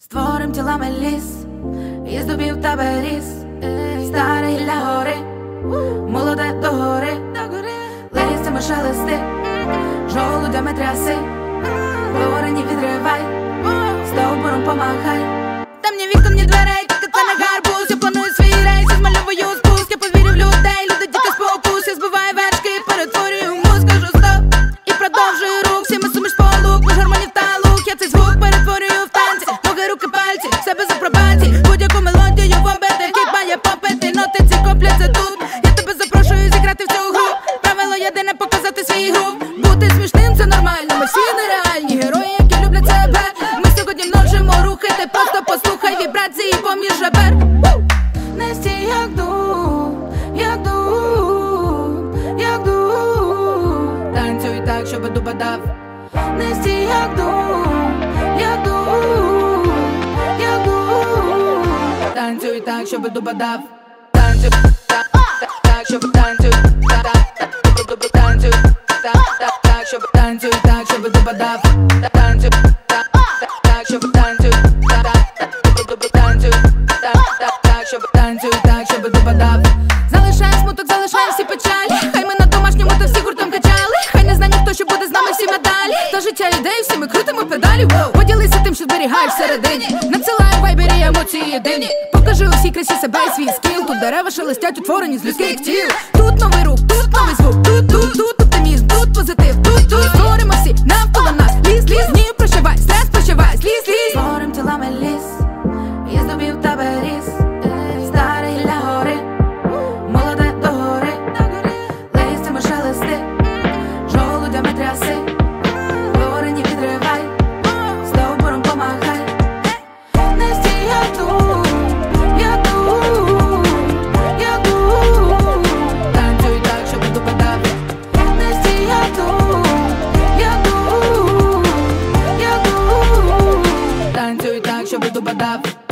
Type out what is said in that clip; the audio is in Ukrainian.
Створим тілами ліс, із дубів та беріз, старе гілля гори, молоде до гори, листями шелести, жолудями тряси, говорені відривай, стовбуром помахай. Там ні вікон, ні дверей, тільки це не гарбуз. Я планую свій рейс, я змальовую спуск. Я повірю в людей, люди діти спокус. Я збиваю вершки, перетворюю мозк, кажу стоп і продовжую рух. Всі ми суміш полук, між гармонів та лук. Я цей звук перетворюю в танці, ноги, руки, пальці, в себе за пробації. Будь-яку мелодію в оберти, хід має попити, ноти ці коплять це тут. Я тебе запрошую зіграти в цю гру. Правило єдине — показати свій грув. Бути смішним — це нормально, ми всі нереальні герої, які люблять себе. Ми сьогодні множимо рухи, ти просто послухай вібрації поміж ребер. Не стій, як дух, як дух, як дух. Танцюй так, щоб дуба дав. Не стій, як дух, як дух, як дух. Танцюй так, щоб дуба дав. Танцюй так, щоб танцюй танцюй так, щоб танцюй так, щоб дуба дав. Танцюй так, щоб танцюй танцюй так, щоб дуба дав. Залишай смуток, залишай всі печалі. Хай ми на домашньому та всі гуртом качали. Хай не знає ніхто, що буде з нами всі медалі. Та життя ідей, всі ми крутимо педалі. Поділися тим, що зберігаєш всередині. Надсилай в вайбері емоції дивні. Покажи усій красі себе і свій скіл. Тут дерева шелестять, утворені з людських тіл. Тут новий рух, тут новий звук. Тут оптимізм, тут позитив. Тут створимо всі навколо нас. Ліс, ні, прощавай, стрес, прощавай, сліз. Створим тілами ліс, із дубів та беріз, старе гілля гори, молоде до гори, листями шелести, жолудями тряси, говорені відривай, стовбуром помахай. Не стій, як дух, як дух, як дух. Танцюй так, щоб дуба дав. Не стій, як дух, як дух, як дух. Танцюй так, щоб дуба дав.